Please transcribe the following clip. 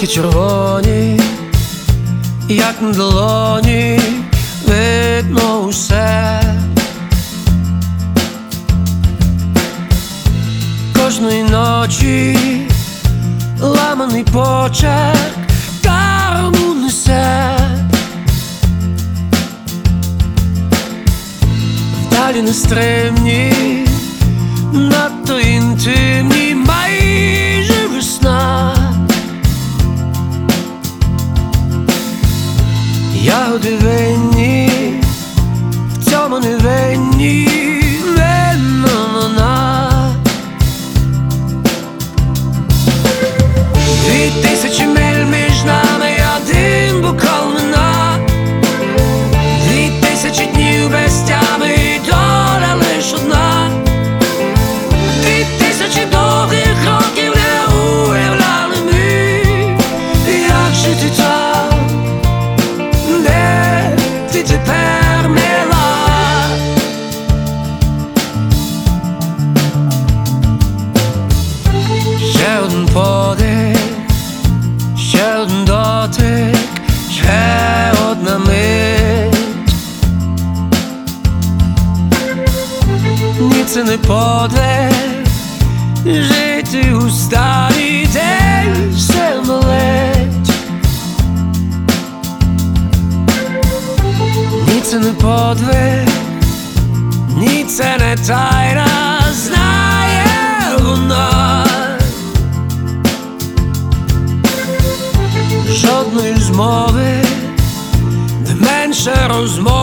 Щоки червоні, як на долоні, видно усе. Кожної ночі ламаний почерк карму несе. Вдалі нестримні, надто інтимні, майже весна. Ягоди винні, в цьому не винні, винна вона. 2000 миль між нами, один бокал вина, 2000 днів без тями, і доля лиш одна. 2000 довгих років не уявляли ми, як жити там, де ти тепер мила. Ще один подих, ще один дотик, ще одна мить. Ні, це не подвиг, жити у старий день все болить. Ні, це не подвиг, ні, це не тайна, знає вона. Жодної змови, де менше розмов.